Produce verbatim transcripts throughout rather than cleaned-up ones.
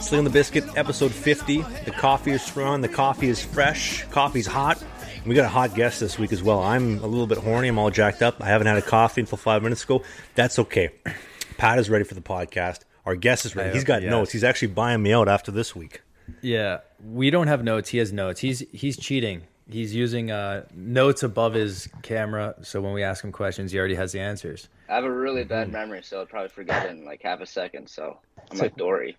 Sling the Biscuit, episode fifty. The coffee is strong, the coffee is fresh, coffee's hot. We got a hot guest this week as well. I'm a little bit horny, I'm all jacked up. I haven't had a coffee until five minutes ago. That's okay. Pat is ready for the podcast. Our guest is ready. He's got yes. notes. He's actually buying me out after this week. Yeah, we don't have notes. He has notes. He's he's cheating. He's using uh, notes above his camera, so when we ask him questions, he already has the answers. I have a really bad memory, so I'll probably forget in like half a second, so I'm like Dory.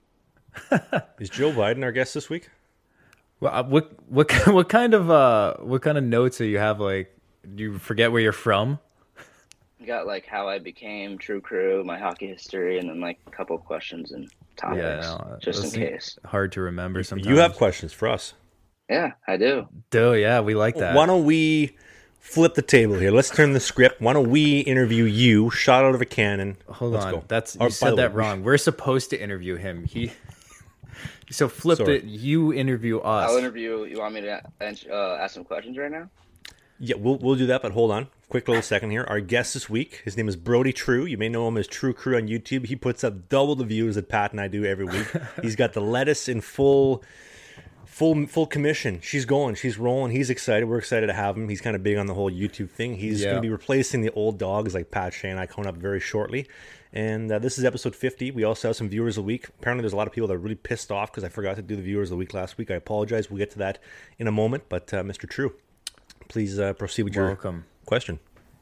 Is Joe Biden our guest this week? Well, uh, what what what kind of uh what kind of notes do you have? Like, do you forget where you're from? I got like how I became True Crew, my hockey history, and then like a couple of questions and topics, yeah, no, just in case. Hard to remember sometimes. You have questions for us. Yeah, I do. Do yeah, we like that. Why don't we flip the table here? Let's turn the script. Why don't we interview you, shot out of a cannon? Hold Let's on, go. that's you or, said that way, wrong. We're supposed to interview him. He so flip Sorry. it. You interview us. I'll interview. You want me to uh, ask some questions right now? Yeah, we'll we'll do that. But hold on, quick little second here. Our guest this week, his name is Brody True. You may know him as True Crew on YouTube. He puts up double the views that Pat and I do every week. He's got the lettuce in full. Full full commission. She's going. She's rolling. He's excited. We're excited to have him. He's kind of big on the whole YouTube thing. He's yeah. going to be replacing the old dogs like Pat Shea and I coming up very shortly. And uh, this is episode fifty. We also have some viewers of the week. Apparently there's a lot of people that are really pissed off because I forgot to do the viewers of the week last week. I apologize. We'll get to that in a moment. But uh, Mister True, please uh, proceed with Welcome. your question.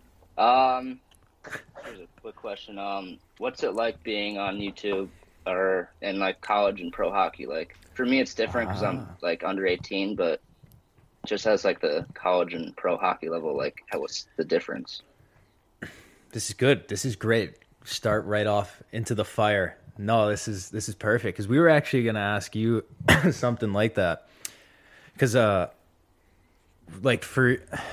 Um, here's a quick question. Um, what's it like being on YouTube or in like college and pro hockey? Like for me, it's different because ah. I'm like under eighteen, but just as like the college and pro hockey level, like how what's the difference? This is good. This is great. Start right off into the fire. No, this is this is perfect because we were actually going to ask you something like that because uh, like for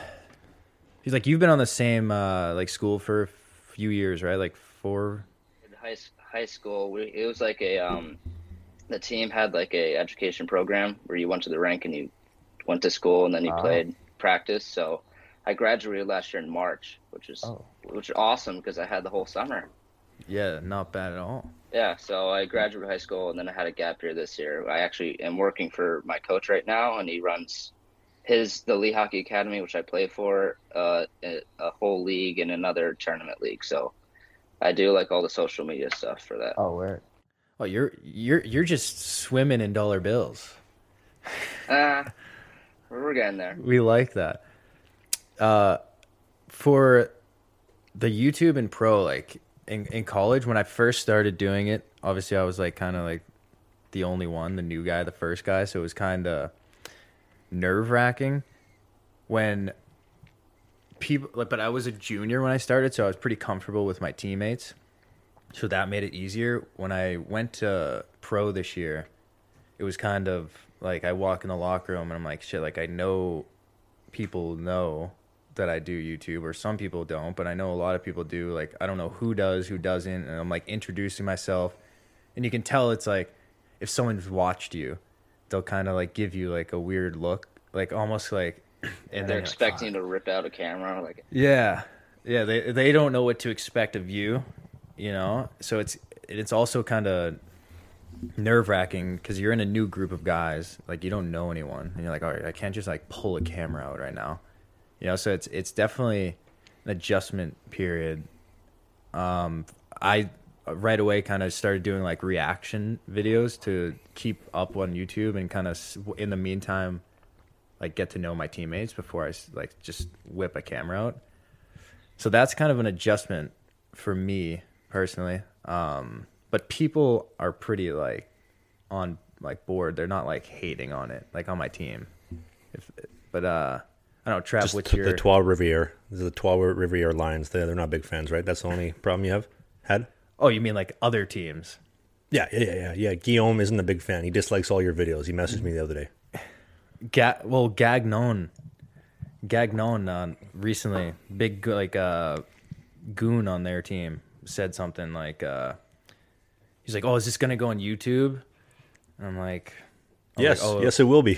he's like you've been on the same uh like school for a few years, right? Like four. High high school, we, it was like a um, the team had like a education program where you went to the rink and you went to school and then you oh. played practice. So I graduated last year in March, which is oh. which is awesome because I had the whole summer. Yeah, not bad at all. Yeah, so I graduated high school and then I had a gap year this year. I actually am working for my coach right now, and he runs his the Lee Hockey Academy, which I play for, uh, a, a whole league and another tournament league. So I do like all the social media stuff for that. Oh, where? Oh, you're you're you're just swimming in dollar bills. Ah, uh, we're getting there. We like that. Uh, for the YouTube and pro, like in in college when I first started doing it, obviously I was like kind of like the only one, the new guy, the first guy, so it was kind of nerve wracking when. People, but I was a junior when I started, so I was pretty comfortable with my teammates. So that made it easier. When I went to pro this year, it was kind of like I walk in the locker room and I'm like, shit, like I know people know that I do YouTube, or some people don't, but I know a lot of people do. Like, I don't know who does, who doesn't, and I'm like introducing myself. And you can tell it's like if someone's watched you, they'll kind of like give you like a weird look, like almost like, and they're expecting like, oh. to rip out a camera, like yeah, yeah. They they don't know what to expect of you, you know. So it's it's also kind of nerve wracking because you're in a new group of guys, like you don't know anyone, and you're like, all right, I can't just like pull a camera out right now, you know. So it's it's definitely an adjustment period. Um, I right away kind of started doing like reaction videos to keep up on YouTube, and kind of in the meantime. Like get to know my teammates before I like just whip a camera out. So that's kind of an adjustment for me personally. Um, but people are pretty like on like board. They're not like hating on it like on my team. If, but uh, I don't know, Trav, what's t- your... the Trois Riviere, the Trois Riviere Lions, they're, they're not big fans, right? That's the only problem you have had? Oh, you mean like other teams? Yeah, yeah, yeah, yeah. Guillaume isn't a big fan. He dislikes all your videos. He messaged me the other day. Ga- well, Gagnon, Gagnon uh, recently, big like uh, goon on their team said something like, uh, he's like, "Oh, is this gonna go on YouTube?" And I'm like, I'm "Yes, like, oh, yes, it will be."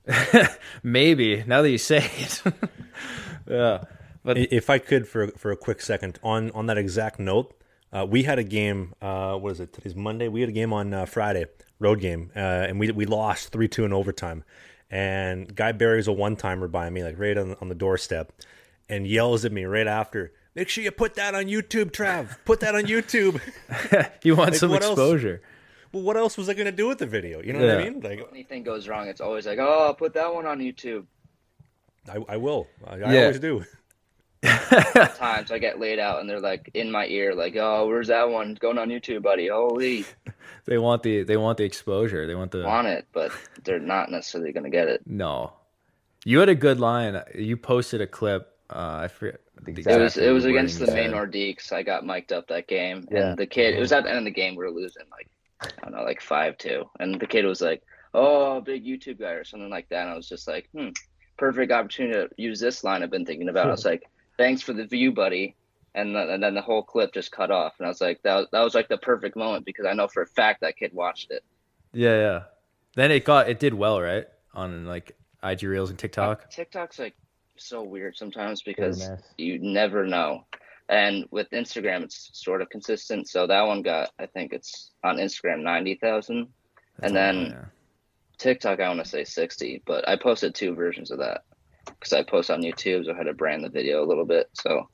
Maybe now that you say it, yeah. But if I could, for for a quick second, on on that exact note, Uh, we had a game. Uh, what is it? Today's Monday. We had a game on uh, Friday, road game, uh, and we we lost three two in overtime. And Guy buries a one timer by me, like right on on the doorstep, and yells at me right after. Make sure you put that on YouTube, Trav. Put that on YouTube. He wants Like, some what else? exposure. Well, what else was I going to do with the video? You know Yeah. what I mean? Like, If anything goes wrong, it's always like, oh, put that one on YouTube. I, I will. I, I Yeah. always do. Times I get laid out and they're like in my ear, like, oh, where's that one? It's going on YouTube, buddy. Holy, They want the they want the exposure. They want the want it, but they're not necessarily going to get it. no. You had a good line. You posted a clip. Uh, I forget. It was exactly it was the wording against you the said. Maynard Deeks. I got mic'd up that game, Yeah. and the kid. It was at the end of the game. We were losing like I don't know, like five two, and the kid was like, "Oh, big YouTube guy" or something like that. And I was just like, "Hmm, perfect opportunity to use this line I've been thinking about." I was like, "Thanks for the view, buddy," and then, and then the whole clip just cut off, and I was like, "That was, that was like the perfect moment because I know for a fact that kid watched it." Yeah, yeah. Then it got it did well, right? On like I G Reels and TikTok. TikTok's like so weird sometimes because miss. you never know. And with Instagram, it's sort of consistent. So that one got, I think it's on Instagram, ninety thousand. And then Yeah. TikTok, I want to say sixty. But I posted two versions of that because I post on YouTube, so I had to brand the video a little bit. So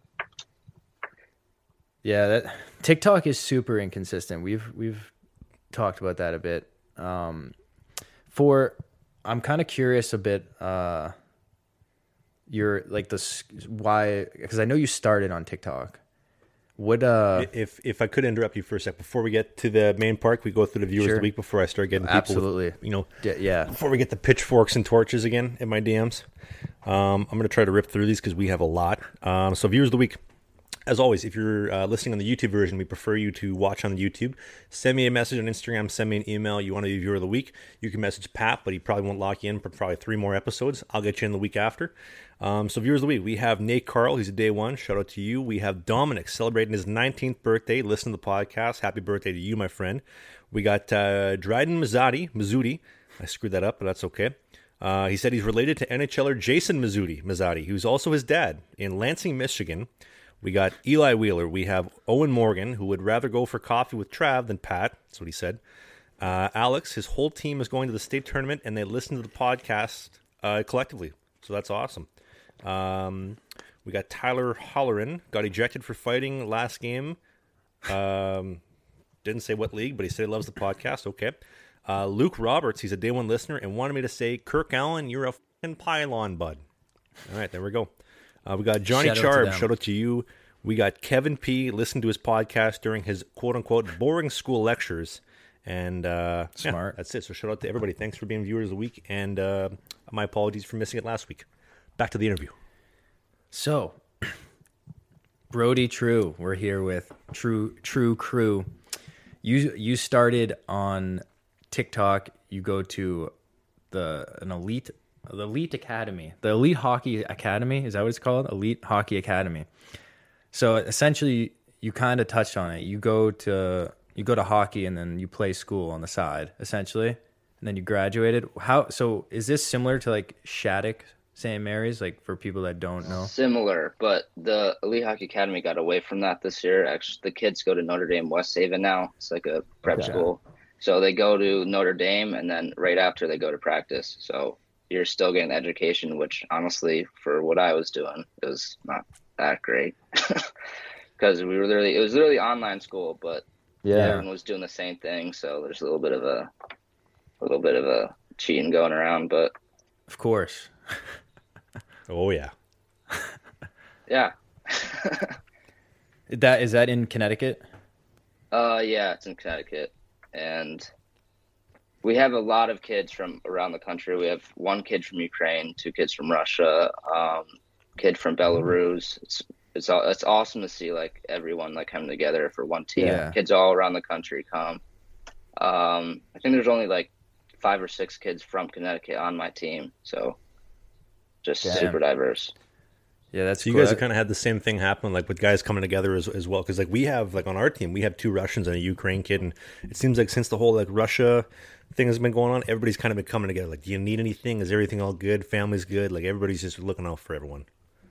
Yeah, that TikTok is super inconsistent. We've we've talked about that a bit. Um, for I'm kind of curious a bit. Uh, you're like this why because I know you started on TikTok. What uh If if I could interrupt you for a sec before we get to the main part, we go through the viewers Sure. of the week before I start getting people with, Absolutely. you know, d- yeah before we get the pitchforks and torches again in my D Ms. Um, I'm going to try to rip through these because we have a lot. Um, so viewers of the week. As always, if you're uh, listening on the YouTube version, we prefer you to watch on the YouTube. Send me a message on Instagram. Send me an email. You want to be a viewer of the week. You can message Pat, but he probably won't lock you in for probably three more episodes. I'll get you in the week after. Um, so viewers of the week, we have Nate Carl. He's a day one. Shout out to you. We have Dominic celebrating his nineteenth birthday. Listen to the podcast. Happy birthday to you, my friend. We got uh, Dryden Mazzotti. Mazzuti. I screwed that up, but that's okay. Uh, he said he's related to NHLer Jason Mazzuti, Mazzotti, who's also his dad in Lansing, Michigan. We got Eli Wheeler. We have Owen Morgan, who would rather go for coffee with Trav than Pat. That's what he said. Uh, Alex, his whole team is going to the state tournament, and they listen to the podcast uh, collectively. So that's awesome. Um, we got Tyler Holleran. Got ejected for fighting last game. Um, didn't say what league, but he said he loves the podcast. Okay. Uh, Luke Roberts, he's a day one listener, and wanted me to say, Kirk Allen, you're a fucking pylon, bud. All right, there we go. Uh, we got Johnny Shout out to Charb. them. Shout out to you. We got Kevin P. Listened to his podcast during his quote-unquote boring school lectures. And uh, yeah, Smart. that's it. So shout out to everybody. Thanks for being viewers of the week. And uh, my apologies for missing it last week. Back to the interview. So, Brody True, we're here with True True Crew. You you started on TikTok. You go to the an elite the elite academy, the Elite Hockey Academy. Is that what it's called? Elite Hockey Academy. So essentially, you kind of touched on it. You go to you go to hockey and then you play school on the side, essentially, and then you graduated. How so? Is this similar to like Shattuck Saint Mary's? Like for people that don't know. similar, but the Elite Hockey Academy got away from that this year. Actually, the kids go to Notre Dame West Haven now. It's like a prep Okay. school. So they go to Notre Dame, and then right after they go to practice. So you're still getting education, which honestly, for what I was doing, it was not that great. Because we were literally, it was literally online school, but Yeah. everyone was doing the same thing. So there's a little bit of a, a little bit of a cheating going around, but Of course. Oh, yeah. yeah. That is that in Connecticut? Uh, yeah, it's in Connecticut, and we have a lot of kids from around the country. We have one kid from Ukraine, two kids from Russia, um, kid from Belarus. It's it's all it's awesome to see like everyone like coming together for one team. Yeah. Kids all around the country come. Um, I think there's only like five or six kids from Connecticut on my team, so just Damn. super diverse. Yeah, that's So you cool. guys have kind of had the same thing happen, like with guys coming together as, as well. Because like we have, like on our team, we have two Russians and a Ukraine kid, and it seems like since the whole like Russia thing has been going on, everybody's kind of been coming together. Like, do you need anything? Is everything all good? Family's good? Like everybody's just looking out for everyone.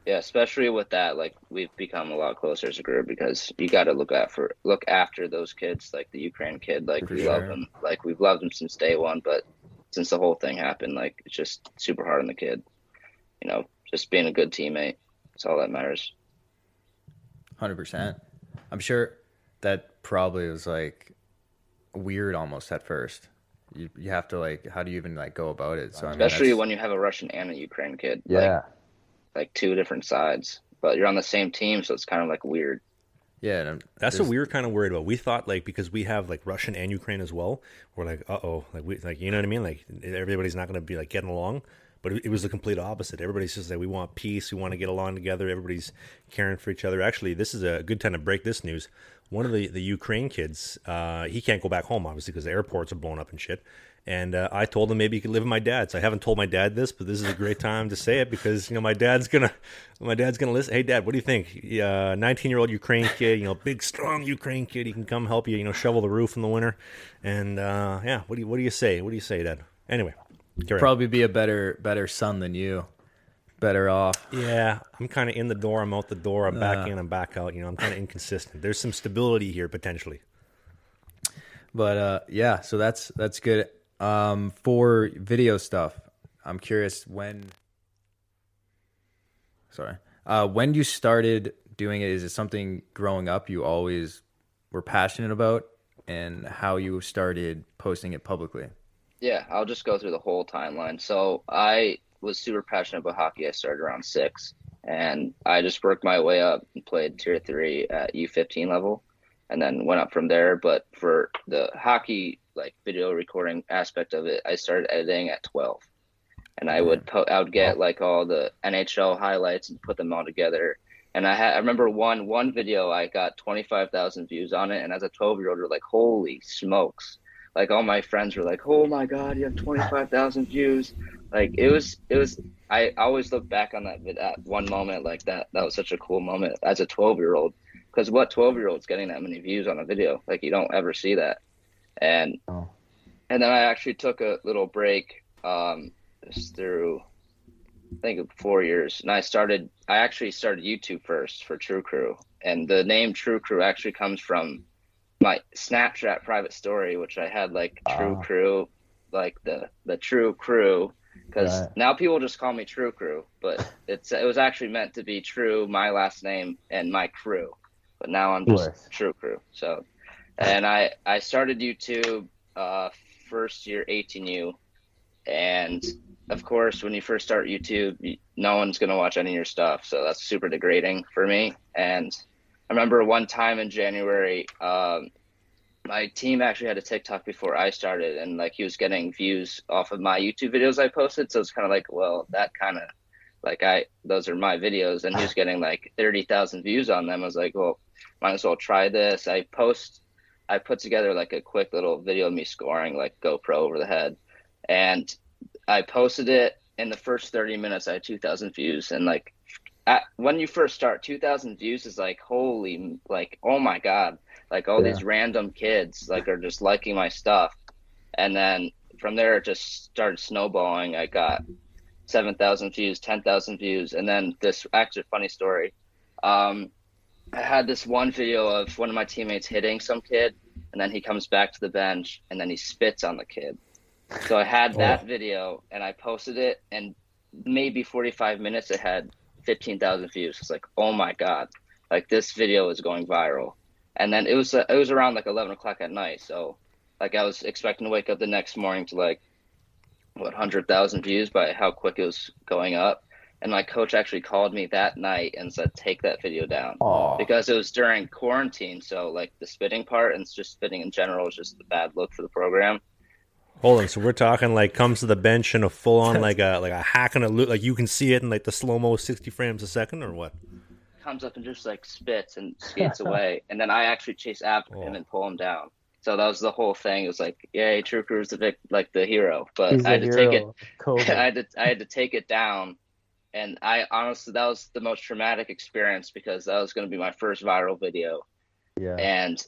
Yeah, especially with that, like we've become a lot closer as a group because you got to look out for look after those kids, like the Ukraine kid. Like For we love sure. them, like we've loved them since day one. But since the whole thing happened, like it's just super hard on the kid. You know, just being a good teammate. That's all that matters. one hundred percent. I'm sure that probably was like weird almost at first. You you have to like, how do you even like go about it? So I mean, Especially that's when you have a Russian and a Ukraine kid, like Yeah. like two different sides. But you're on the same team, so it's kind of like weird. yeah. And That's there's- what we were kind of worried about. We thought like because we have like Russian and Ukraine as well, we're like, uh oh, like we like you know what I mean? Like everybody's not going to be like getting along. But it, it was the complete opposite. Everybody's just like, we want peace, we want to get along together. Everybody's caring for each other. Actually, this is a good time to break this news. One of the the Ukraine kids, uh, he can't go back home obviously because the airports are blown up and shit. And uh, I told him maybe he could live with my dad. So I haven't told my dad this, but this is a great time to say it because you know my dad's gonna, my dad's gonna listen. Hey, Dad, what do you think? nineteen-year-old Ukraine kid, you know, big strong Ukraine kid. He can come help you, you know, shovel the roof in the winter. And uh, yeah, what do you what do you say? What do you say, Dad? Anyway, carry on. probably be a better better son than you. Better off. Yeah, I'm kind of in the door. I'm out the door. I'm back Uh. in. I'm back out. You know, I'm kind of inconsistent. There's some stability here potentially. But uh, yeah, so that's that's good. Um, for video stuff, I'm curious when. Sorry, uh, when you started doing it, is it something growing up you always were passionate about, and how you started posting it publicly? Yeah, I'll just go through the whole timeline. So I was super passionate about hockey. I started around six, and I just worked my way up and played tier three at U fifteen level, and then went up from there. But for the hockey like video recording aspect of it, I started editing at twelve, and I would po- I would get like all the N H L highlights and put them all together. And I had I remember one one video I got twenty-five thousand views on it, and as a twelve year old, you're like, holy smokes! Like all my friends were like, "Oh my God, you have twenty-five thousand views!" Like it was, it was. I always look back on that vid- at one moment like that. That was such a cool moment as a twelve-year-old. Because what twelve-year-old's getting that many views on a video? Like you don't ever see that. And Oh. and then I actually took a little break, um, just through, I think four years, and I started. I actually started YouTube first for True Crew, and the name True Crew actually comes from my Snapchat private story, which I had like True Ah. Crew, like the the True Crew, because Right. now people just call me True Crew, but it's it was actually meant to be True, my last name, and my crew, but now I'm just Course. True Crew. So, and I I started YouTube uh first year eighteen U, and of course when you first start YouTube, you, no one's gonna watch any of your stuff, so that's super degrading for me. And I remember one time in January, um, my team actually had a TikTok before I started, and like he was getting views off of my YouTube videos I posted. So it's kind of like, well, that kind of like I those are my videos, and he was getting like thirty thousand views on them. I was like, well, might as well try this. I post, I put together like a quick little video of me scoring like GoPro over the head, and I posted it. In the first thirty minutes, I had two thousand views, and like. At, when you first start, two thousand views is like, holy, like, oh my God. Like all Yeah. these random kids like are just liking my stuff. And then from there, it just started snowballing. I got seven thousand views, ten thousand views. And then this actually funny story. Um, I had this one video of one of my teammates hitting some kid, and then he comes back to the bench and then he spits on the kid. So I had that Oh. video and I posted it, and maybe forty-five minutes it had fifteen thousand views. It's like, oh my God, like this video is going viral. And then it was uh, it was around like eleven o'clock at night, so like I was expecting to wake up the next morning to like what one hundred thousand views by how quick it was going up. And my coach actually called me that night and said, take that video down. Aw. Because it was during quarantine, so like the spitting part and just spitting in general is just a bad look for the program. Hold on, so we're talking like comes to the bench in a full on like a like a hack and a loot, like you can see it in like the slow mo sixty frames a second or what? Comes up and just like spits and skates away, and then I actually chase after him Oh. and pull him down. So that was the whole thing. It was like, yay, True Crew's the vic- like the hero, but He's I had a to take it. hero. COVID. I had to I had to take it down, and I honestly that was the most traumatic experience because that was going to be my first viral video, Yeah. and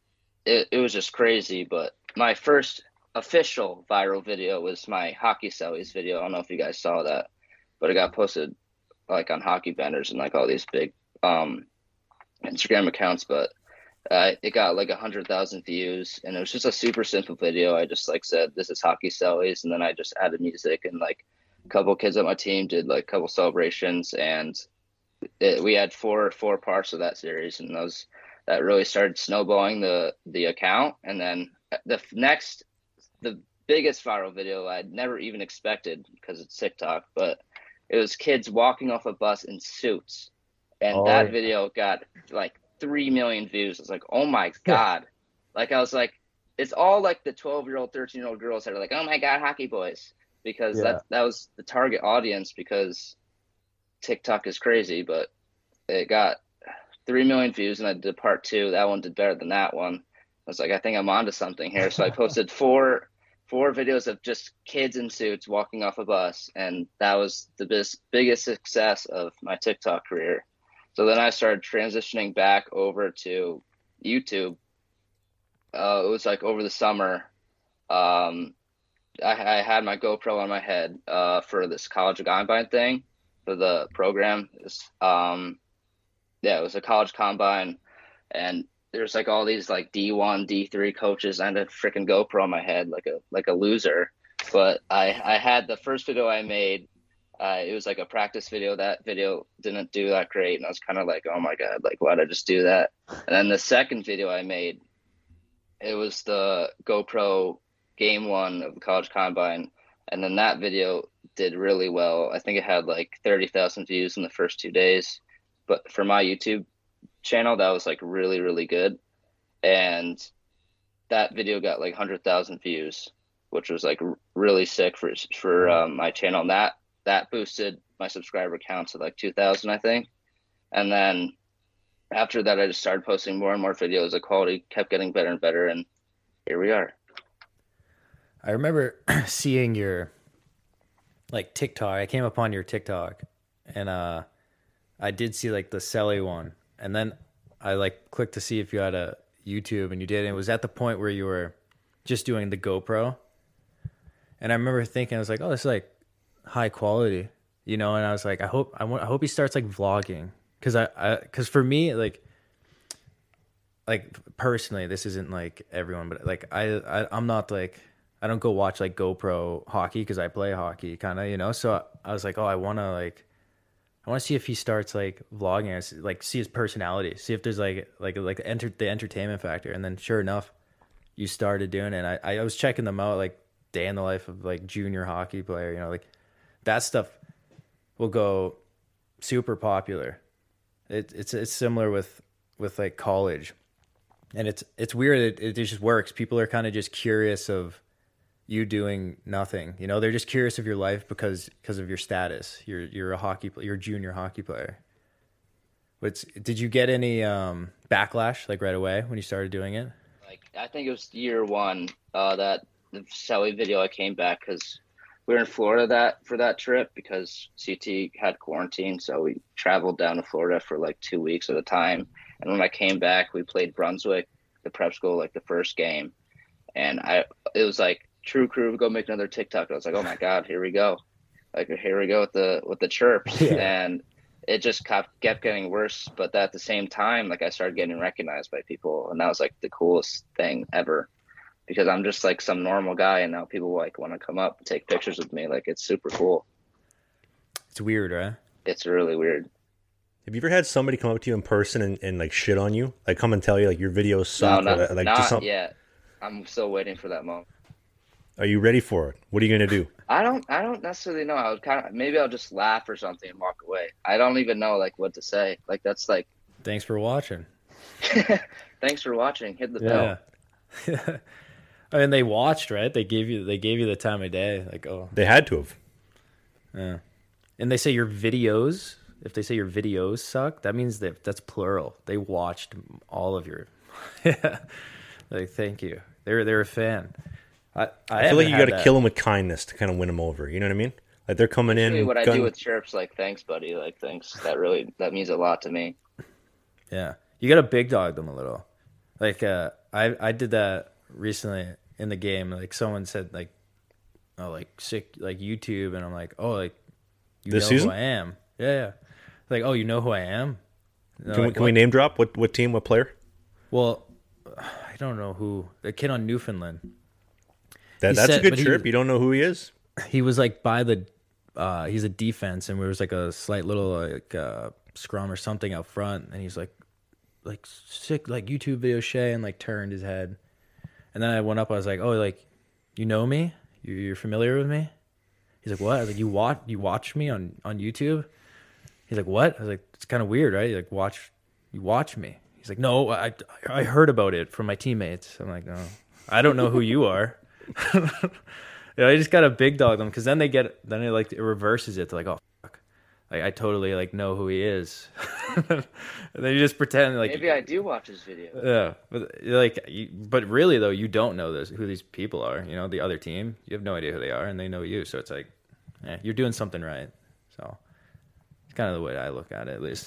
it it was just crazy. But my first official viral video was my hockey sellies video. I don't know if you guys saw that, but it got posted like on Hockey Benders and like all these big um Instagram accounts, but uh, it got like a hundred thousand views, and it was just a super simple video. I just like said, "This is hockey sellies," and then I just added music, and like a couple kids on my team did like a couple celebrations, and it, we had four four parts of that series, and those that really started snowballing the the account. And then the next, the biggest viral video I'd never even expected because it's TikTok, but it was kids walking off a bus in suits, and Oh, that yeah. video got like three million views. It's like, oh my god! Like I was like, it's all like the twelve year old, thirteen year old girls that are like, oh my god, hockey boys, because Yeah. that that was the target audience because TikTok is crazy. But it got three million views, and I did part two. That one did better than that one. I was like, I think I'm onto something here. So I posted four four videos of just kids in suits walking off a bus, and that was the biggest biggest success of my TikTok career. So then I started transitioning back over to YouTube. Uh, it was like over the summer. Um, I, I had my GoPro on my head uh, for this college combine thing for the program. It's, um, yeah, it was a college combine, and there's like all these like D one, D three coaches. I had a freaking GoPro on my head like a like a loser. But I I had the first video I made. Uh, it was like a practice video. That video didn't do that great, and I was kind of like, oh my god, like why'd I just do that? And then the second video I made, it was the GoPro game one of the college combine, and then that video did really well. I think it had like thirty thousand views in the first two days. But for my YouTube channel, that was like really, really good. And that video got like one hundred thousand views, which was like r- really sick for for um, my channel. And that that boosted my subscriber count to like two thousand, I think. And then after that, I just started posting more and more videos. The quality kept getting better and better, and here we are. I remember seeing your like TikTok. I came upon your TikTok, and uh, I did see like the Selly one, and then I like clicked to see if you had a YouTube, and you did. And it was at the point where you were just doing the GoPro, and I remember thinking, I was like, oh, this is like high quality, you know. And I was like, I hope I, want, I hope he starts like vlogging, because I, I because for me like like personally, this isn't like everyone, but like I, I I'm not like, I don't go watch like GoPro hockey because I play hockey, kind of, you know. So I, I was like, oh, I want to like, I want to see if he starts like vlogging, us, like see his personality, see if there's like like like the enter the entertainment factor. And then sure enough, you started doing it. And I I was checking them out, like day in the life of like junior hockey player, you know, like that stuff will go super popular. It, it's it's similar with with like college, and it's it's weird. It, it just works. People are kind of just curious of you doing nothing. You know, they're just curious of your life because because of your status. You're you're a hockey you're a junior hockey player. But did you get any um, backlash like right away when you started doing it? Like I think it was year one uh, that the Sally video I came back because we were in Florida that for that trip because C T had quarantine, so we traveled down to Florida for like two weeks at a time. And when I came back, we played Brunswick, the prep school, like the first game, and I it was like True Crew go make another TikTok. I was like, oh my god, here we go, like here we go with the with the chirps, Yeah. and it just kept kept getting worse. But at the same time, like I started getting recognized by people, and that was like the coolest thing ever. Because I'm just like some normal guy, and now people like want to come up and take pictures with me. Like it's super cool. It's weird, right? It's really weird. Have you ever had somebody come up to you in person and, and like shit on you? Like come and tell you like your videos No, suck? not, or, like not just some, yet. I'm still waiting for that moment. Are you ready for it? What are you gonna do? I don't. I don't necessarily know. I would kind of maybe I'll just laugh or something and walk away. I don't even know like what to say. Like that's like. Thanks for watching. Thanks for watching. Hit the bell. Yeah. I mean, they watched, right? They gave you they gave you the time of day. Like, oh, They had to have. yeah. And they say your videos. If they say your videos suck, that means that that's plural. They watched all of your. Yeah. Like, thank you. They're they're a fan. I I, I feel like you got to that. kill them with kindness to kind of win them over. You know what I mean? Like they're coming in. Usually what I gun- do with chirps, like thanks, buddy. Like thanks. That really that means a lot to me. Yeah, you got to big dog them a little. Like uh, I I did that recently in the game. Like someone said like, oh like sick like YouTube, and I'm like, oh like you This know season? who I am. Yeah, yeah. Like, oh, you know who I am? Can, like, we, can we name drop what what team, what player? Well, I don't know who. The kid on Newfoundland. That, that's said, a good chirp. Was, you don't know who he is? He was like by the. Uh, he's a defense, and there was like a slight little like uh, scrum or something out front, and he's like, like sick, like YouTube video Shea, and like turned his head, and then I went up. I was like, oh, like, you know me? You, you're familiar with me? He's like, what? I was like, you watch you watch me on on YouTube? He's like, what? I was like, it's kind of weird, right? You're like, watch you watch me? He's like, no, I I heard about it from my teammates. I'm like, no, I don't know who you are. You know, I just gotta big dog them because then they get then it like it reverses it to like, oh fuck, like I totally like know who he is. And then you just pretend like maybe I do watch his video. Yeah, but like, you, but really though, you don't know this who these people are. You know, the other team, you have no idea who they are, and they know you. So it's like, eh, you're doing something right. So it's kind of the way I look at it, at least.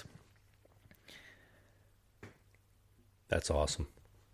That's awesome.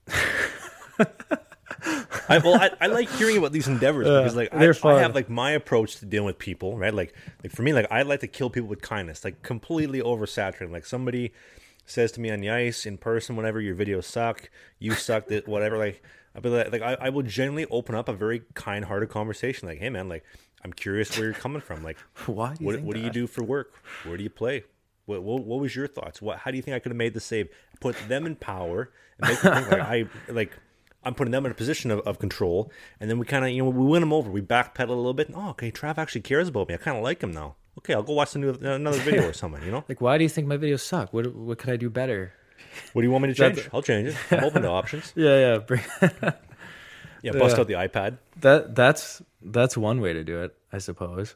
I, well, I, I like hearing about these endeavors because, like, I, I have like my approach to dealing with people, right? Like, like for me, like I like to kill people with kindness, like completely oversaturated. Like somebody says to me on the ice, in person, whenever your videos suck, you suck, that whatever. Like, I'll be like, like I, I will genuinely open up a very kind-hearted conversation. Like, hey, man, like I'm curious where you're coming from. Like, why? Do you what think what that? do you do for work? Where do you play? What, what what was your thoughts? What how do you think I could have made the save? Put them in power and make them think like I like. I'm putting them in a position of, of control, and then we kind of, you know, we win them over. We backpedal a little bit. Oh, okay, Trav actually cares about me. I kind of like him now. Okay, I'll go watch new, another video or something, you know? Like, why do you think my videos suck? What what could I do better? What do you want me to change? I'll change it. I'm open to options. Yeah, yeah. Bring yeah, bust yeah. out the iPad. That That's that's one way to do it, I suppose.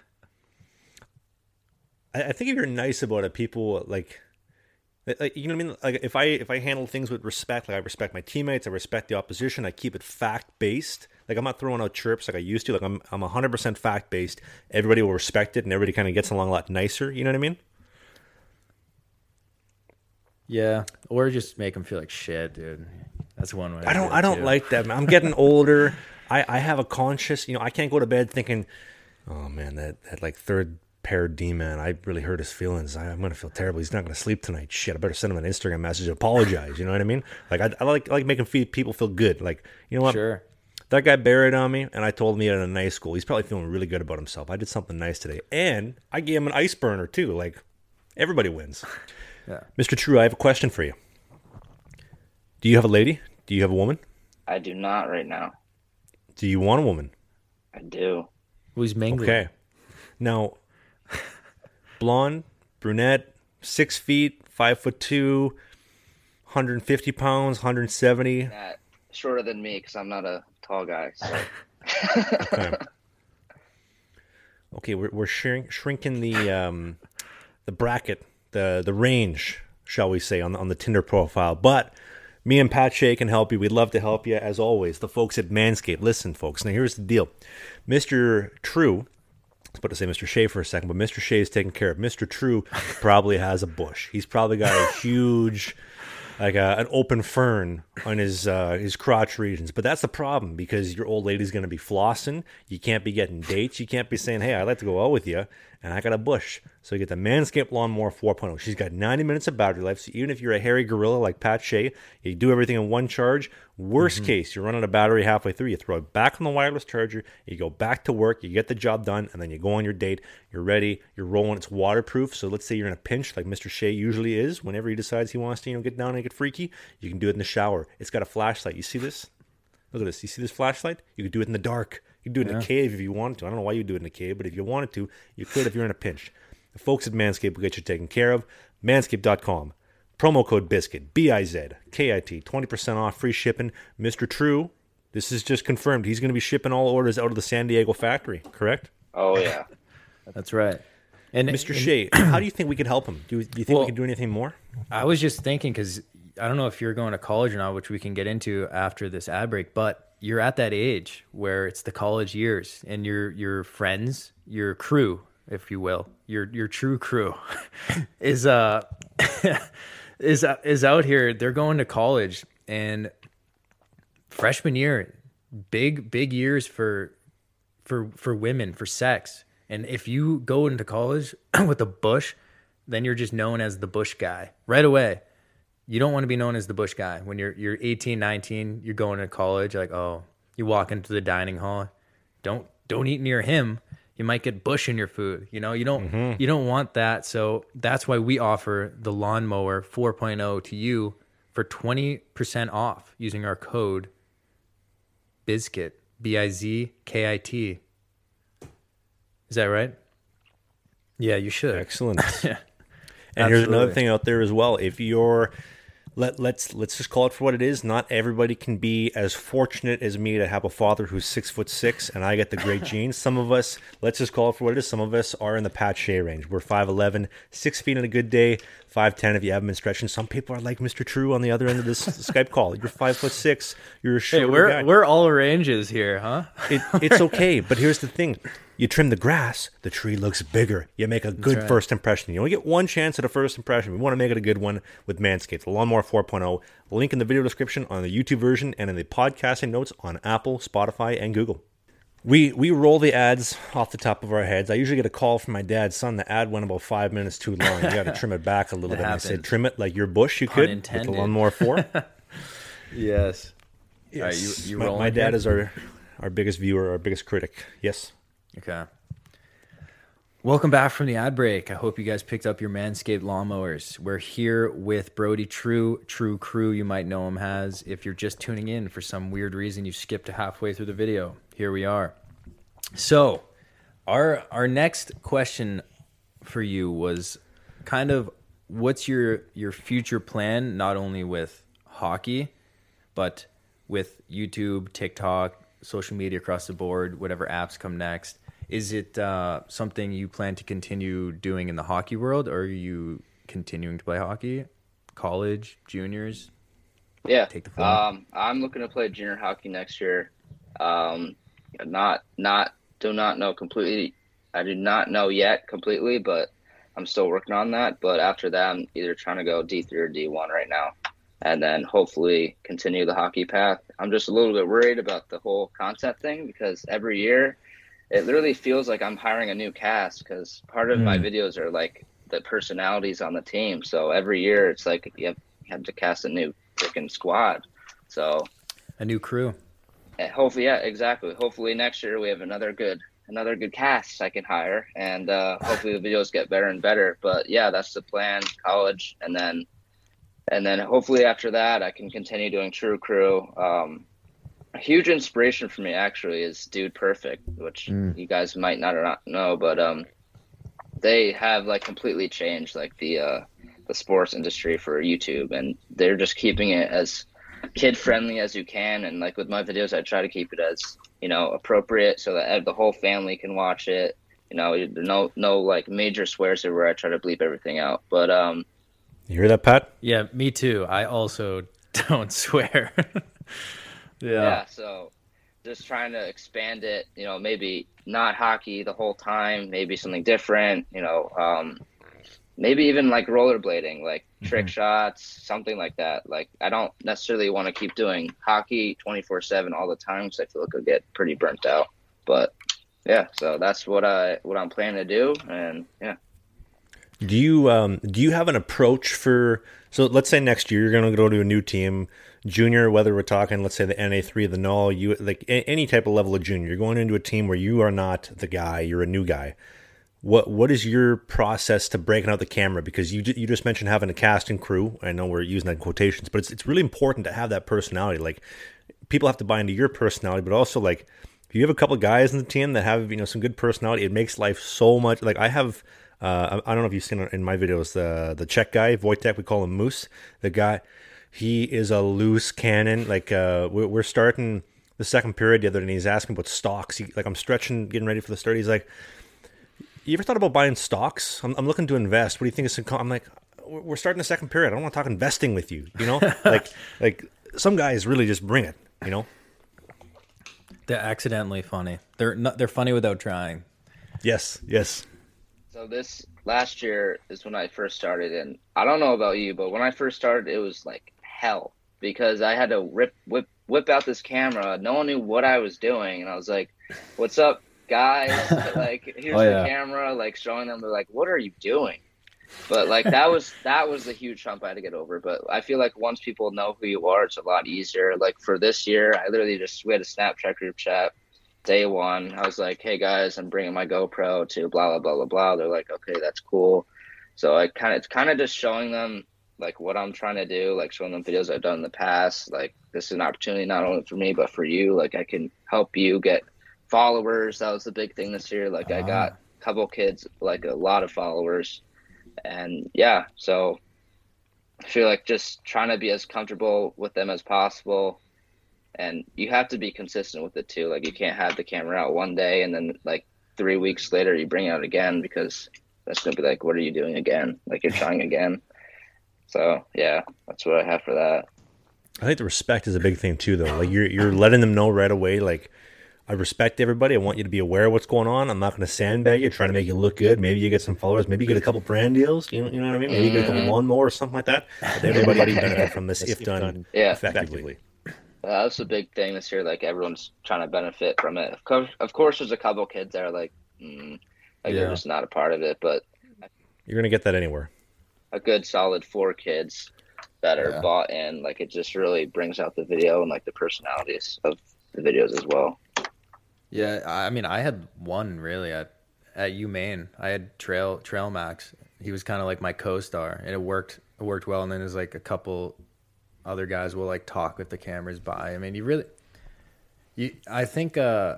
I, I think if you're nice about it, people, like... Like, you know what I mean? Like if I if I handle things with respect, like I respect my teammates, I respect the opposition, I keep it fact based. Like I'm not throwing out chirps like I used to. Like I'm I'm one hundred percent fact based. Everybody will respect it, and everybody kind of gets along a lot nicer. You know what I mean? Yeah, or just make them feel like shit, dude. That's one way. I don't do I don't too. like that, man. I'm getting older. I I have a conscious. You know, I can't go to bed thinking, oh man, that that like third. pair D man, I really hurt his feelings. I, I'm gonna feel terrible. He's not gonna sleep tonight. Shit, I better send him an Instagram message. Apologize. You know what I mean? Like I, I like I like making feel, people feel good. Like, you know what? Sure. That guy buried on me, and I told him he had a nice school. He's probably feeling really good about himself. I did something nice today, and I gave him an ice burner too. Like everybody wins. Yeah. Mister True, I have a question for you. Do you have a lady? Do you have a woman? I do not right now. Do you want a woman? I do. Who's mingling? Okay. Now. Blonde, brunette, six feet, five foot two, one hundred fifty pounds, one hundred seventy. That shorter than me because I'm not a tall guy. So. Okay. Okay, we're we're shrink, shrinking the um, the bracket, the the range, shall we say, on the, on the Tinder profile. But me and Pat Shea can help you. We'd love to help you as always. The folks at Manscaped. Listen, folks. Now here's the deal, Mister True. I was about to say Mister Shea for a second, but Mister Shea is taken care of. Mister True probably has a bush. He's probably got a huge, like a, an open fern on his uh, his crotch regions. But that's the problem because your old lady's going to be flossing. You can't be getting dates. You can't be saying, hey, I'd like to go out with you, and I got a bush. So you get the Manscaped Lawnmower four point oh. She's got ninety minutes of battery life. So even if you're a hairy gorilla like Pat Shea, you do everything in one charge. Worst mm-hmm. case, you're running out of battery halfway through. You throw it back on the wireless charger. You go back to work. You get the job done, and then you go on your date. You're ready. You're rolling. It's waterproof. So let's say you're in a pinch, like Mister Shea usually is. Whenever he decides he wants to, you know, get down and get freaky, you can do it in the shower. It's got a flashlight. You see this? Look at this. You see this flashlight? You can do it in the dark. You can do it in yeah. a cave if you wanted to. I don't know why you do it in a cave, but if you wanted to, you could if you're in a pinch. The folks at Manscaped will get you taken care of. Manscaped dot com. Promo code BISCUIT, B I Z K I T, twenty percent off, free shipping. Mister True, this is just confirmed. He's going to be shipping all orders out of the San Diego factory, correct? Oh, yeah. That's right. And Mister and, Shea, how do you think we could help him? Do, do you think well, we can do anything more? I was just thinking, because I don't know if you're going to college or not, which we can get into after this ad break, but you're at that age where it's the college years, and your your friends, your crew, if you will, your your true crew, is uh is is out here. They're going to college, and freshman year, big big years for for for women, for sex. And if you go into college with a bush, then you're just known as the bush guy right away. You don't want to be known as the bush guy. When you're you're eighteen, nineteen, you're going to college, like, oh, you walk into the dining hall, don't don't eat near him. You might get bush in your food. You know, you don't mm-hmm. you don't want that. So that's why we offer the Lawnmower four point oh to you for twenty percent off using our code BIZKIT, B I Z K I T. Is that right? Yeah, you should. Excellent. And Absolutely. Here's another thing out there as well. If you're Let, let's let's just call it for what it is. Not everybody can be as fortunate as me to have a father who's six foot six, and I get the great genes. Some of us, let's just call it for what it is. Some of us are in the Pat Shea range. We're five eleven, six feet on a good day, five ten if you haven't been stretching. Some people are like Mister True on the other end of this Skype call. You're five foot six. You're a shorter hey, we're, guy. We're all ranges here, huh? It, it's okay, but here's the thing. You trim the grass, the tree looks bigger. You make a good right. first impression. You only get one chance at a first impression. We want to make it a good one with Manscaped, the Lawnmower four point oh. Link in the video description on the YouTube version and in the podcasting notes on Apple, Spotify, and Google. We we roll the ads off the top of our heads. I usually get a call from my dad, son, the ad went about five minutes too long. You got to trim it back a little bit. And I said, trim it like your bush you could with the Lawnmower four. Yes. Yes. Right, you, you my, my dad is our, our biggest viewer, our biggest critic. Yes. Okay. Welcome back from the ad break. I hope you guys picked up your Manscaped lawnmowers. We're here with Brody True, True Crew, you might know him as. If you're just tuning in for some weird reason, you skipped halfway through the video. Here we are. So, our our next question for you was kind of what's your your future plan, not only with hockey, but with YouTube, TikTok, social media across the board, whatever apps come next. Is it uh, something you plan to continue doing in the hockey world, or are you continuing to play hockey? College, juniors? Yeah, take the floor. Um, I'm looking to play junior hockey next year. Um, not, not, do not know completely. I do not know yet completely, but I'm still working on that. But after that, I'm either trying to go D three or D one right now, and then hopefully continue the hockey path. I'm just a little bit worried about the whole content thing because every year it literally feels like I'm hiring a new cast because part of mm. my videos are like the personalities on the team. So every year it's like you have, you have to cast a new freaking squad. So a new crew. And hopefully, yeah, exactly. Hopefully next year we have another good another good cast I can hire, and uh, hopefully the videos get better and better. But yeah, that's the plan. College, and then and then hopefully after that I can continue doing True Crew. Um, A huge inspiration for me actually is Dude Perfect, which mm. you guys might not or not know, but um, they have like completely changed like the uh, the sports industry for YouTube, and they're just keeping it as kid friendly as you can. And like with my videos, I try to keep it as you know appropriate so that the whole family can watch it. You know, no no like major swears where I try to bleep everything out. But um, you hear that, Pat? Yeah, me too. I also don't swear. Yeah. yeah, so just trying to expand it, you know, maybe not hockey the whole time, maybe something different, you know, um, maybe even like rollerblading, like mm-hmm. trick shots, something like that. Like, I don't necessarily want to keep doing hockey twenty-four seven all the time because I feel like I'll get pretty burnt out. But yeah, so that's what I what I'm planning to do, and yeah. Do you um do you have an approach for? So let's say next year you're going to go to a new team. Junior, whether we're talking, let's say the N A three, the N O L, you like any type of level of junior, you're going into a team where you are not the guy, you're a new guy. What what is your process to breaking out the camera? Because you you just mentioned having a casting crew. I know we're using that in quotations, but it's it's really important to have that personality. Like people have to buy into your personality, but also like if you have a couple of guys in the team that have you know some good personality, it makes life so much. Like I have. Uh, I don't know if you've seen it in my videos the the Czech guy, Wojtek, we call him Moose. The guy. He is a loose cannon. Like uh, we're starting the second period the other day, and he's asking about stocks. He, like I'm stretching, getting ready for the start. He's like, "You ever thought about buying stocks? I'm, I'm looking to invest. What do you think?" It's I'm like, "We're starting the second period. I don't want to talk investing with you. You know, like like some guys really just bring it. You know, they're accidentally funny. They're not, they're funny without trying. Yes, yes. So this last year is when I first started, and I don't know about you, but when I first started, it was like hell because I had to rip whip whip out this camera. No one knew what I was doing, and I was like, "What's up, guys, like here's Oh, yeah. the camera, like showing them. They're like, what are you doing? But like that was that was the huge hump I had to get over. But I feel like once people know who you are, it's a lot easier. Like for this year, I literally just we had a Snapchat group chat. Day one, I was like, "Hey guys, I'm bringing my GoPro to blah blah blah blah blah." They're like, "Okay, that's cool." So I kind of it's kind of just showing them like what I'm trying to do, like showing them videos I've done in the past. Like this is an opportunity not only for me but for you. Like I can help you get followers. That was the big thing this year. Like I got a couple kids, like a lot of followers. And yeah, so I feel like just trying to be as comfortable with them as possible. And you have to be consistent with it too. Like you can't have the camera out one day and then like three weeks later you bring it out again, because that's going to be like, what are you doing again? Like you're trying again. So yeah, that's what I have for that. I think the respect is a big thing too, though. Like you're you're letting them know right away, like, I respect everybody. I want you to be aware of what's going on. I'm not going to sandbag you, trying to make you look good. Maybe you get some followers. Maybe you get a couple brand deals. You know, you know what I mean? Maybe you get a couple lawnmower or something like that. But everybody benefit from this if done yeah. effectively. Uh, that's a big thing this year. Like everyone's trying to benefit from it. Of course, of course, there's a couple kids that are like, mm, like Yeah. they're just not a part of it. But You're going to get that anywhere. a good solid four kids that are Yeah. bought in, like it just really brings out the video and like the personalities of the videos as well. Yeah, I mean, I had one really at at UMaine. I had Trail Trail Max. He was kind of like my co-star, and it worked. It worked well. And then there's like a couple other guys will like talk with the cameras by. I mean, you really, you. I think uh,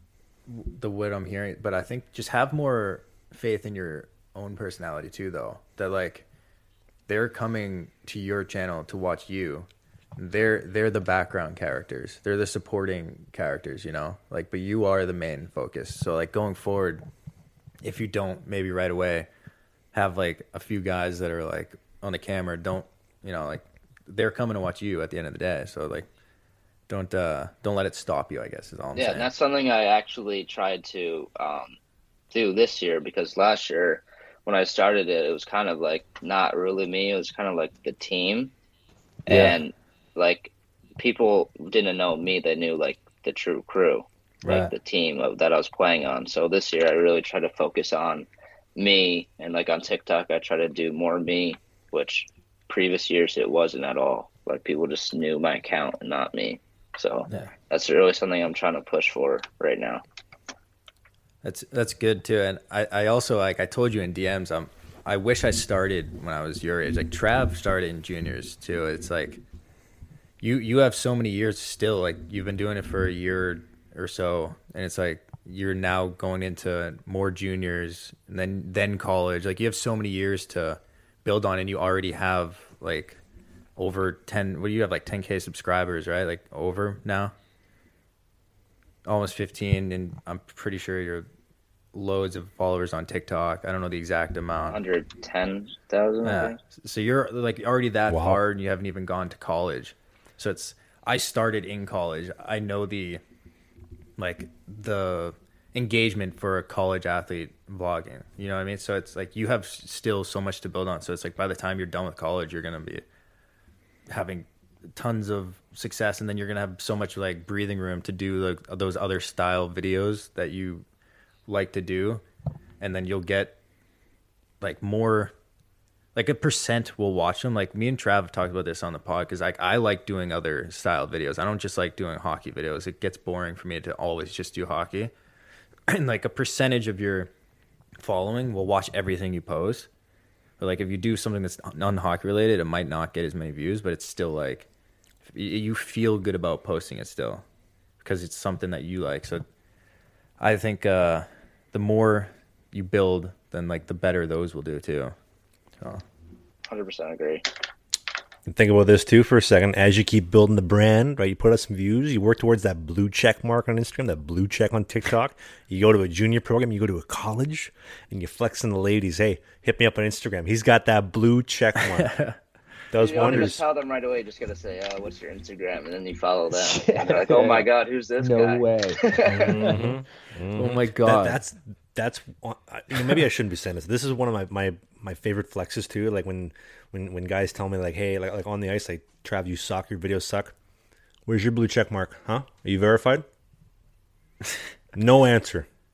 the what I'm hearing, but I think just have more faith in your own personality too, though. That like they're coming to your channel to watch you. They're they're the background characters. They're the supporting characters, you know? Like, but you are the main focus. So like going forward, if you don't maybe right away have like a few guys that are like on the camera, don't, you know, like they're coming to watch you at the end of the day. So like don't uh don't let it stop you, I guess is all I'm Yeah, saying. and that's something I actually tried to um, do this year, because last year when I started it, it was kind of like not really me. It was kind of like the team. Yeah. And like people didn't know me. They knew like the true crew, like Right. the team of, that I was playing on. So this year I really try to focus on me, and like on TikTok, I try to do more me, which previous years it wasn't at all. Like people just knew my account and not me. So Yeah. that's really something I'm trying to push for right now. That's that's good too. And I, I also like I told you in D Ms, um I wish I started when I was your age. Like Trav started in juniors too. It's like you you have so many years still. Like you've been doing it for a year or so, and it's like you're now going into more juniors and then then college. Like you have so many years to build on, and you already have like over ten. What do you have, like ten K subscribers, right? Like over now, almost fifteen, and I'm pretty sure you're loads of followers on TikTok. I don't know the exact amount. one hundred ten thousand, I Yeah. think. So you're like already that Wow. far, and you haven't even gone to college. So it's I started in college. I know the like the engagement for a college athlete vlogging. You know what I mean? So it's like you have s- still so much to build on. So it's like by the time you're done with college, you're gonna be having tons of success, and then you're gonna have so much like breathing room to do like those other style videos that you like to do, and then you'll get like more like a percent will watch them. Like me and Trav have talked about this on the pod, because like I like doing other style videos. I don't just like doing hockey videos. It gets boring for me to always just do hockey. And like a percentage of your following will watch everything you post. But like if you do something that's non-hockey related, it might not get as many views, but it's still like y- you feel good about posting it still because it's something that you like. So I think uh, the more you build, then like the better those will do too. So one hundred percent agree. And think about this too for a second. As you keep building the brand, right? You put out some views. You work towards that blue check mark on Instagram, that blue check on TikTok. You go to a junior program. You go to a college, and you flex on the ladies. Hey, hit me up on Instagram. He's got that blue check mark. Does You don't even wonders. tell them right away. You just gotta say, uh, "What's your Instagram?" and then you follow them. And they're like, "Oh my God, who's this No guy?" way. Mm-hmm. oh my That, god, that's that's one- I- you know, maybe I shouldn't be saying this. This is one of my, my, my favorite flexes too. Like when, when when guys tell me like, hey, like like on the ice, like Trav, you suck. Your videos suck. Where's your blue check mark? Huh? Are you verified? No answer.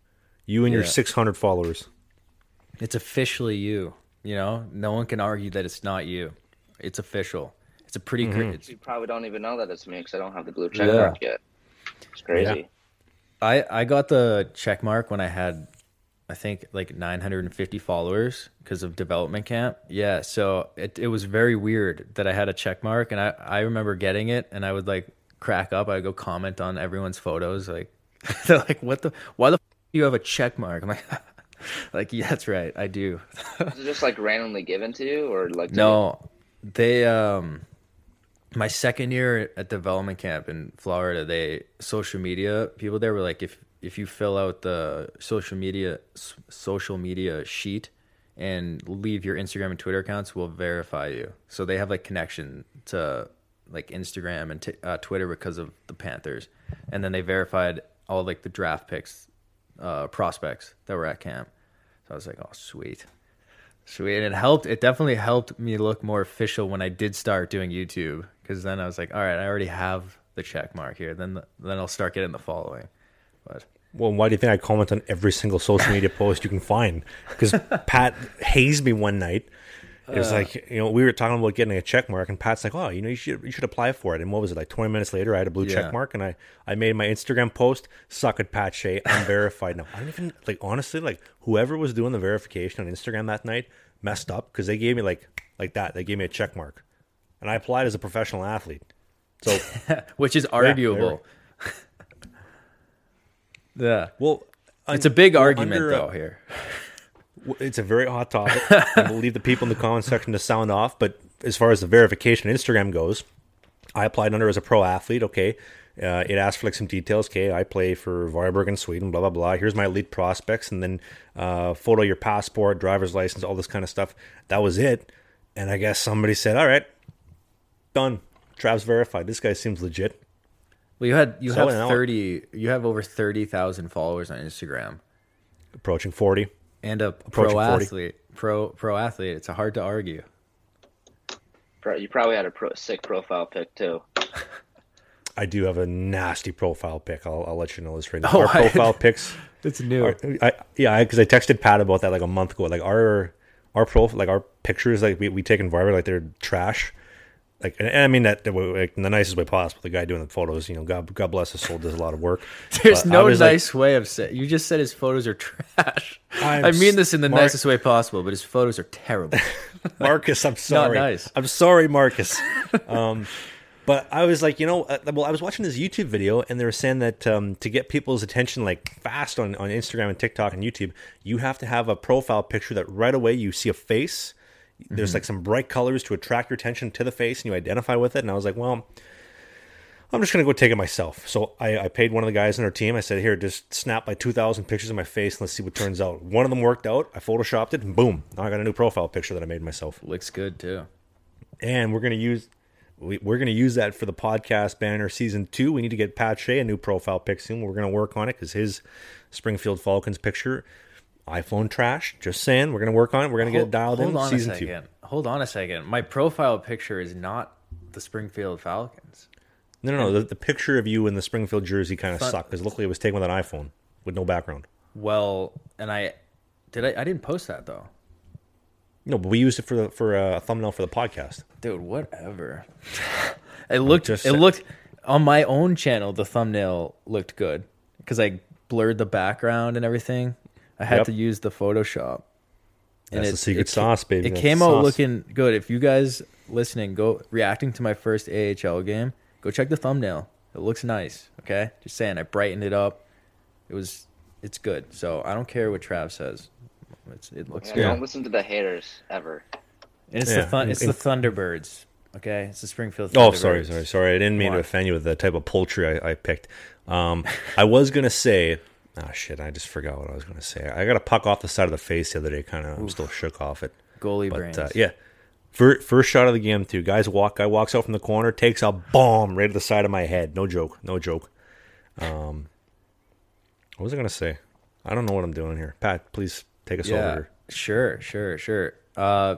You and your Yeah. six hundred followers. It's officially you. You know, no one can argue that it's not you. It's official. It's a pretty Mm-hmm. great. It's, You probably don't even know that it's me because I don't have the blue check Yeah. mark yet. It's crazy. I I got the check mark when I had, I think, like nine hundred fifty followers because of development camp. Yeah, so it it was very weird that I had a check mark, and I I remember getting it, and I would like crack up. I would go comment on everyone's photos, like they're like, "What the? Why the f- do you have a check mark?" I'm like, like yeah, that's right, I do. Is it just like randomly given to you, or like? did No, they um my second year at development camp in Florida, they social media people there were like, if if you fill out the social media s- social media sheet and leave your Instagram and Twitter accounts, we'll verify you. So they have like connection to like Instagram and t- uh, Twitter because of the Panthers, and then they verified all like the draft picks, uh, prospects that were at camp. So I was like, oh sweet. Sweet. And it helped. It definitely helped me look more official when I did start doing YouTube, because then I was like, all right, I already have the check mark here. Then then I'll start getting the following. But Well, why do you think I comment on every single social media post you can find? Because Pat hazed me one night. It was like, you know, we were talking about getting a check mark, and Pat's like, oh, you know, you should you should apply for it. And what was it, like twenty minutes later, I had a blue Yeah. check mark, and I, I made my Instagram post, suck it, Pat Shea, unverified. Now, I don't even, like, honestly, like, whoever was doing the verification on Instagram that night messed up, because they gave me, like, like that. They gave me a check mark. And I applied as a professional athlete. So, which is arguable. Yeah. well, It's a big well, argument under, uh, though here. It's a very hot topic, and we'll leave the people in the comment section to sound off. But as far as the verification Instagram goes, I applied under as a pro athlete. Okay, uh, it asked for like some details. Okay, I play for Varberg in Sweden. Blah blah blah. Here's my elite prospects, and then uh, photo your passport, driver's license, all this kind of stuff. That was it. And I guess somebody said, "All right, done. Trav's verified. This guy seems legit." Well, you had you So have now- thirty. You have over thirty thousand followers on Instagram, Approaching forty. and a Approaching pro forty. athlete. Pro pro athlete. It's hard to argue. Pro- You probably had a pro- sick profile pic too. I do have a nasty profile pic. I'll, I'll let you know this right now. Oh, Our I- profile pics. It's new. Our, I, yeah, because I, texted Pat about that like a month ago. Like our our profile, like our pictures, like we we take in Viber, like they're trash. Like, and, and I mean that like, in the nicest way possible. The guy doing the photos, you know, God God bless his soul, does a lot of work. There's But I no was like, nice way of saying. You just said his photos are trash. I'm I mean this in the Mark- nicest way possible, but his photos are terrible. Marcus, I'm sorry. nice. I'm sorry, Marcus. um, but I was like, you know, uh, well, I was watching this YouTube video, and they were saying that um, to get people's attention like fast on, on Instagram and TikTok and YouTube, you have to have a profile picture that right away you see a face. There's Mm-hmm. like some bright colors to attract your attention to the face, and you identify with it. And I was like, well, I'm just gonna go take it myself. So I, I paid one of the guys on our team. I said, here, just snap my two thousand pictures of my face, and let's see what turns out. One of them worked out. I photoshopped it, and boom, now I got a new profile picture that I made myself. Looks good too. And we're gonna use we, we're gonna use that for the podcast banner season two. We need to get Pat Shea a new profile pic soon. We're gonna work on it because his Springfield Falcons picture, iPhone trash. Just saying, we're gonna work on it. We're gonna get it dialed Hold in on season a two. second. Hold on a second. My profile picture is not the Springfield Falcons. No, no, no. The, the picture of you in the Springfield jersey kind of Fun- sucked because luckily it was taken with an iPhone with no background. Well, and I did I I didn't post that though. No, but we used it for the for a thumbnail for the podcast. Dude, whatever. It looked just it said- looked on my own channel, the thumbnail looked good because I blurred the background and everything. I had Yep. to use the Photoshop. That's it- the secret it ca- sauce, baby. It That's came the out sauce. looking good. If you guys listening, go reacting to my first A H L game, go check the thumbnail. It looks nice. Okay, just saying. I brightened it up. It was. It's good. So I don't care what Trav says. It's, it looks Yeah, good. Don't listen to the haters ever. And it's Yeah, the thun- and- it's the Thunderbirds. Okay, it's the Springfield. Oh, Thunderbirds. sorry, sorry, sorry. I didn't mean to Why? offend you with the type of poultry I, I picked. Um, I was gonna say, oh shit, I just forgot what I was gonna say. I got a puck off the side of the face the other day. Kind of, I'm still shook off it. Goalie But brains. uh, yeah, first, first shot of the game too. Guys walk. Guy walks out from the corner, takes a bomb right to the side of my head. No joke. No joke. Um, what was I gonna say? I don't know what I'm doing here. Pat, please take us Yeah, over. sure, sure, sure. Uh,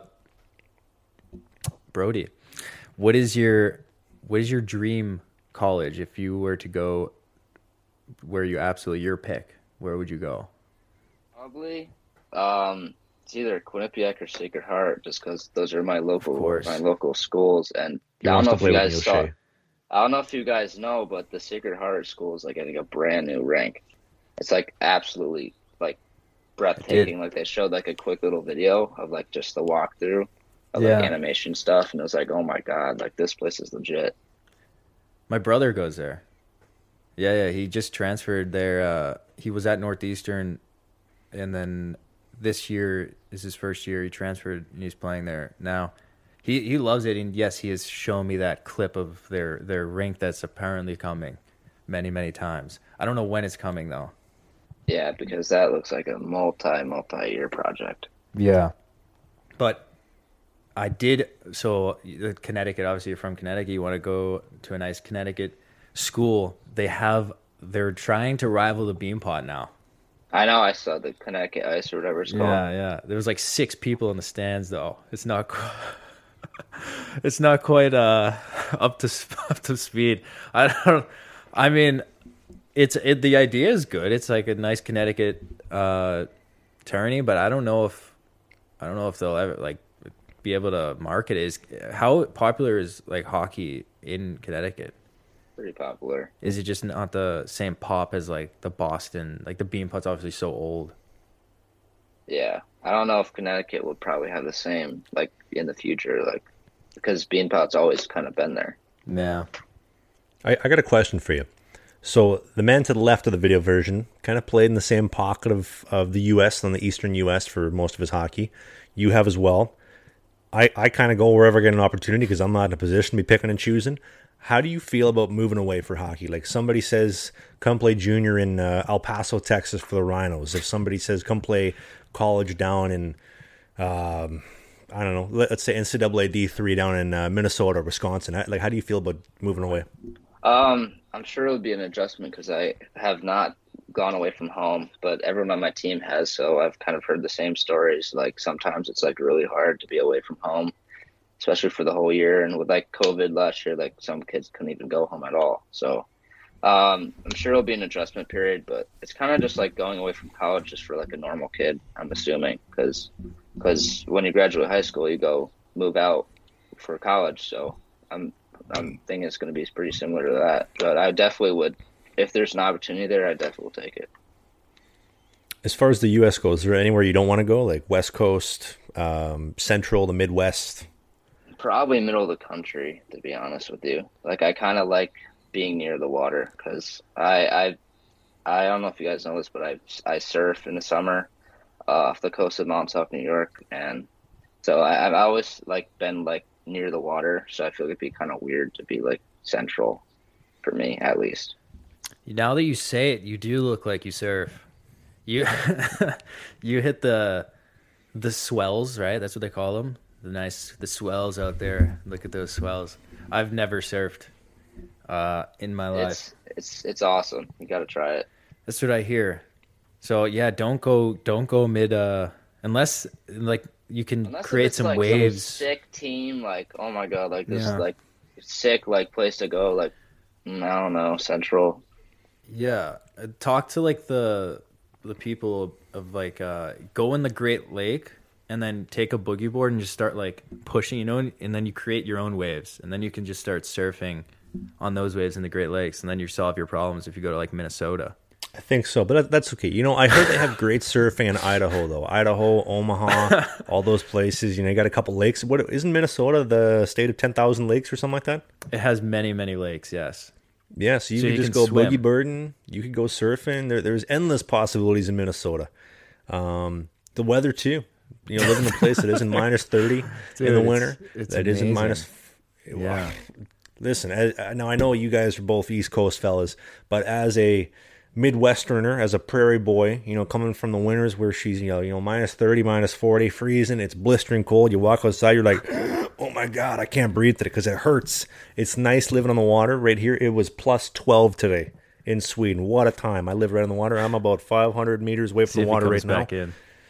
Brody, what is your what is your dream college if you were to go where you absolutely your pick? Where would you go? Probably. Um, it's either Quinnipiac or Sacred Heart, just because those are my local course. my local schools. And He I don't wants know to if play you with guys Neil saw. Shea. I don't know if you guys know, but the Sacred Heart school is like getting a brand new rink. It's like absolutely like breathtaking. Like they showed like a quick little video of like just the walkthrough of Yeah. like animation stuff, and it was like, oh my god, like this place is legit. My brother goes there. Yeah, yeah. He just transferred there. Uh, he was at Northeastern, and then this year is his first year. He transferred, and he's playing there now. He he loves it, and yes, he has shown me that clip of their their rink that's apparently coming, many many times. I don't know when it's coming though. Yeah, because that looks like a multi multi year project. Yeah, but I did. So the Connecticut, obviously, you're from Connecticut. You want to go to a nice Connecticut school. They have. They're trying to rival the Beanpot now. I know, I saw the Connecticut Ice or whatever it's called. Yeah, yeah. There was like six people in the stands though. It's not. Qu- it's not quite uh up to up to speed. I don't. I mean, it's it. The idea is good. It's like a nice Connecticut uh tourney, but I don't know if I don't know if they'll ever like be able to market it. Is how popular is like hockey in Connecticut? Pretty popular. Is it just not the same pop as like the Boston? Like the Beanpot's obviously so old. Yeah, I don't know if Connecticut would probably have the same like in the future, like because Beanpot's always kind of been there. Yeah. I, I got a question for you. So the man to the left of the video version kind of played in the same pocket of, of the U S, on the eastern U S for most of his hockey. You have as well. I, I kind of go wherever I get an opportunity because I'm not in a position to be picking and choosing. How do you feel about moving away for hockey? Like somebody says, come play junior in uh, El Paso, Texas for the Rhinos. If somebody says, come play college down in, um, I don't know, let's say N C double A D three down in uh, Minnesota or Wisconsin. Like, how do you feel about moving away? Um, I'm sure it would be an adjustment because I have not gone away from home, but everyone on my team has, so I've kind of heard the same stories. Like sometimes it's like really hard to be away from home, especially for the whole year. And with like COVID last year, like some kids couldn't even go home at all. So um, I'm sure it'll be an adjustment period, but it's kind of just like going away from college just for like a normal kid, I'm assuming, because because when you graduate high school, you go move out for college. So I'm I'm thinking it's going to be pretty similar to that. But I definitely would, if there's an opportunity there, I definitely will take it. As far as the U S goes, is there anywhere you don't want to go, like West Coast, um, Central, the Midwest? Probably middle of the country, to be honest with you. Like I kind of like being near the water because I, I I don't know if you guys know this, but I I surf in the summer uh, off the coast of Montauk, New York, and so I, I've always like been like near the water. So I feel like it'd be kind of weird to be like central, for me at least. Now that you say it, you do look like you surf. You you hit the the swells, right? That's what they call them. The nice the swells out there. Look at those swells. I've never surfed uh, in my life. It's it's it's awesome. You got to try it. That's what I hear. So yeah, don't go don't go mid uh unless like you can Unless create it's some like waves. Some sick team, like oh my god, like this Yeah. like sick like place to go. Like mm, I don't know, Central. Yeah, uh, talk to like the the people of like uh go in the Great Lake and then take a boogie board and just start like pushing, you know, and then you create your own waves, and then you can just start surfing on those waves in the Great Lakes, and then you solve your problems if you go to like Minnesota. I think so, but that, that's okay. You know, I heard they have great surfing in Idaho, though. Idaho, Omaha, all those places. You know, you got a couple lakes. What isn't Minnesota the state of ten thousand lakes or something like that? It has many many lakes. Yes. Yeah, so you So could you just can go swim. boogie birding. You could go surfing. There, there's endless possibilities in Minnesota. Um, the weather too. You know, live in a place that isn't minus thirty Dude, in the it's- winter. it's that isn't amazing. minus. Yeah. Listen, I, now I know you guys are both East Coast fellas, but as a Midwesterner, as a prairie boy, you know, coming from the winters where she's, you know, you know, minus thirty, minus forty, freezing, it's blistering cold. You walk outside, you're like, oh my God, I can't breathe today because it hurts. It's nice living on the water. Right here, it was plus twelve today in Sweden. What a time. I live right on the water. I'm about five hundred meters away See from if the he water comes right now. back in.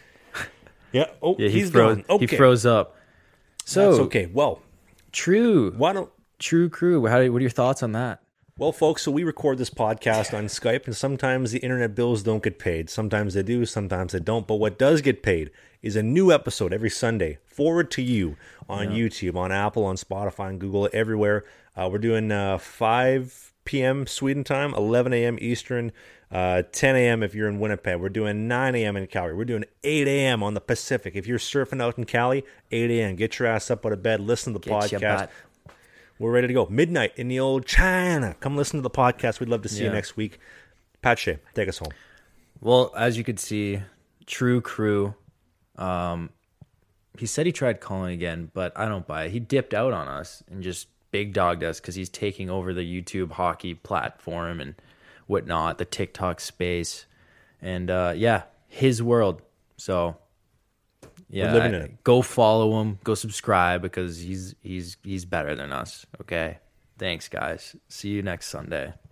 Yeah. Oh, Yeah, he he's froze. gone. Okay. He froze up. So That's okay. Well, True, why don't True Crew. How? What are your thoughts on that? Well, folks, so we record this podcast on Skype, and sometimes the internet bills don't get paid. Sometimes they do, sometimes they don't. But what does get paid is a new episode every Sunday forward to you on yeah. YouTube, on Apple, on Spotify, on Google, everywhere. Uh, we're doing uh, five p.m. Sweden time, eleven a.m. Eastern, uh, ten a.m. if you're in Winnipeg. We're doing nine a.m. in Calgary. We're doing eight a.m. on the Pacific. If you're surfing out in Cali, eight a.m. Get your ass up out of bed, listen to the Get podcast. We're ready to go. Midnight in the old China. Come listen to the podcast. We'd love to see yeah. you next week. Pat Shea, take us home. Well, as you could see, True Crew, um, he said he tried calling again, but I don't buy it. He dipped out on us and just big dogged us because he's taking over the YouTube hockey platform and whatnot, the TikTok space. And uh, yeah, his world. So yeah, We're living in it. Go follow him, go subscribe because he's he's he's better than us. Okay. Thanks, guys. See you next Sunday.